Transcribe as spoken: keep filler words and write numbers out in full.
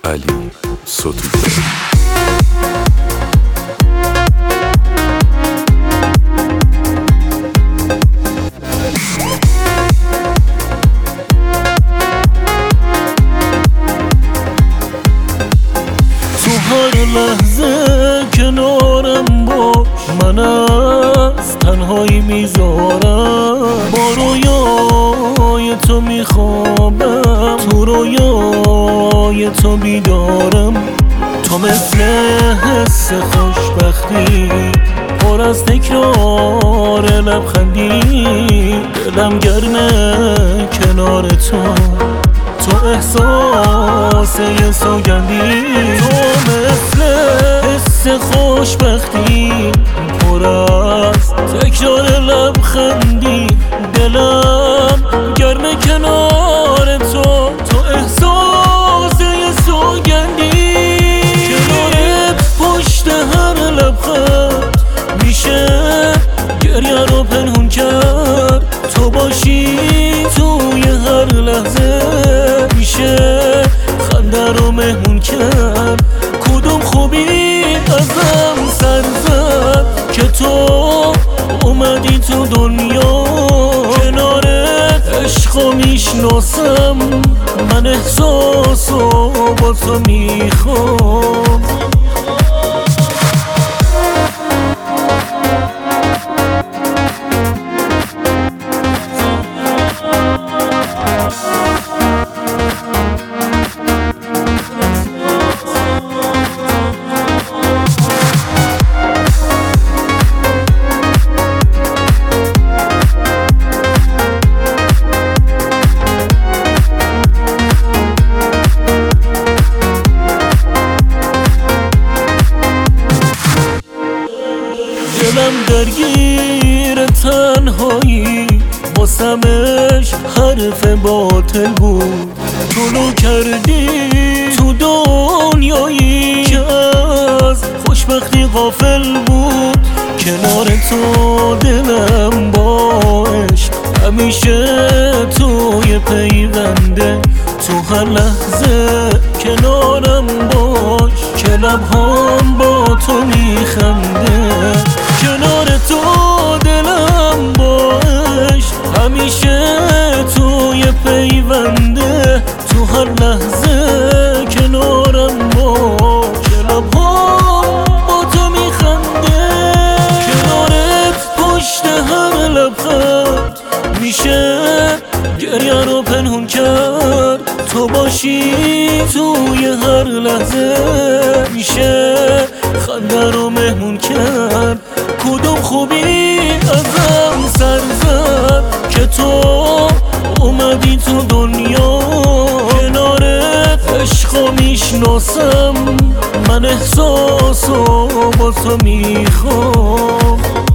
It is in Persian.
علی ستوده. هر لحظه کنارم باش، من از تنهایی میذارم، با رویای تو میخوابم، تو رویای تو بیدارم. تو مثل حس خوشبختی پر از تکرار لبخندی، دلم گرمه کنار تو، تو احساس یه سوگندی. تو مثل حس خوشبختی پر از تکرار لبخندی، دلم گرم کنار تو، تو احساس یه سوگندی. کنارت پشت هر لبخند میشه گریه رو پنهون کرد، تو باشی توی هر لحظه میشه خنده رو مهمون کرد. کدوم خوبی ازم سر زد که تو اومدی تو دنیا، کنارت عشقو میشناسم، من احساسو با تو میخوام. دلم درگیر تنهایی، واسمش حرف باطل بود. طلوع کردی تو دنیایی که از خوشبختی غافل بود. کنار تو دلم با عشق همیشه توی پیونده، تو هر لحظه کنارم باش که لبهام با تو میخنده. کنار تو دلم با عشق همیشه توی پیونده، تو هر لحظه کنارم باش که لبهام با تو میخنده. کنارت پشت هر لبخند میشه گریه رو پنهون کرد، تو باشی توی هر لحظه میشه خنده رو مهمون کرد. کدوم خوبی ازم سر زد که تو اومدی تو دنیا، کنارت عشقو میشناسم، من احساسو با تو میخوام.